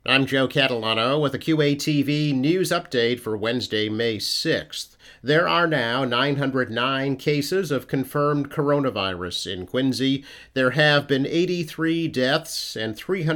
I'm Joe Catalano with a QATV news update for Wednesday, May 6th. There are now 909 cases of confirmed coronavirus in Quincy. There have been 83 deaths, and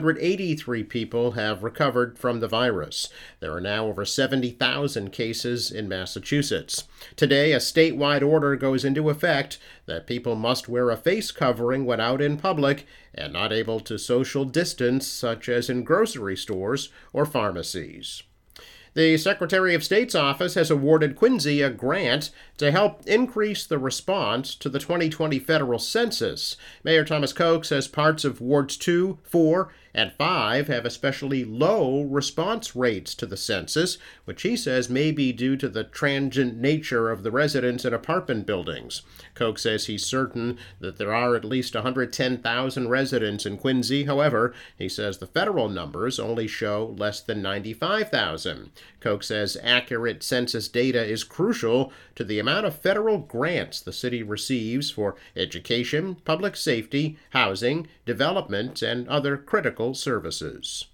383 people have recovered from the virus. There are now over 70,000 cases in Massachusetts. Today, a statewide order goes into effect that people must wear a face covering when out in public and not able to social distance, such as in grocery stores or pharmacies. The Secretary of State's office has awarded Quincy a grant to help increase the response to the 2020 federal census. Mayor Thomas Koch says parts of Wards 2, 4, and 5 have especially low response rates to the census, which he says may be due to the transient nature of the residents in apartment buildings. Koch says he's certain that there are at least 110,000 residents in Quincy. However, he says the federal numbers only show less than 95,000. Koch says accurate census data is crucial to the amount of federal grants the city receives for education, public safety, housing, development, and other critical services.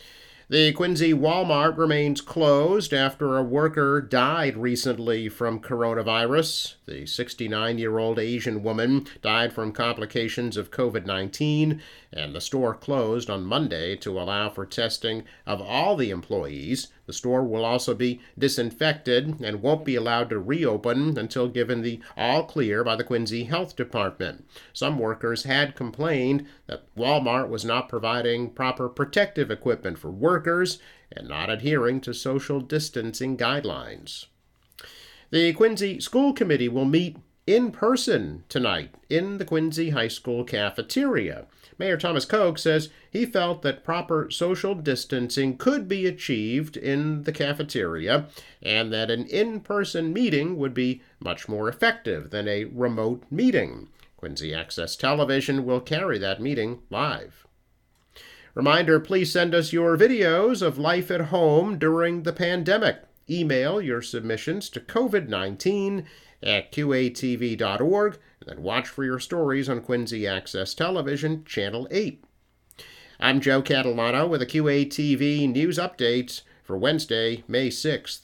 The Quincy Walmart remains closed after a worker died recently from coronavirus. The 69-year-old Asian woman died from complications of COVID-19, and the store closed on Monday to allow for testing of all the employees. The store will also be disinfected and won't be allowed to reopen until given the all clear by the Quincy Health Department. Some workers had complained that Walmart was not providing proper protective equipment for workers and not adhering to social distancing guidelines. The Quincy School Committee will meet in person tonight in the Quincy High School cafeteria. Mayor Thomas Koch says he felt that proper social distancing could be achieved in the cafeteria and that an in-person meeting would be much more effective than a remote meeting. Quincy Access Television will carry that meeting live. Reminder, please send us your videos of life at home during the pandemic. Email your submissions to covid19@qatv.org and then watch for your stories on Quincy Access Television, Channel 8. I'm Joe Catalano with a QATV news update for Wednesday, May 6th.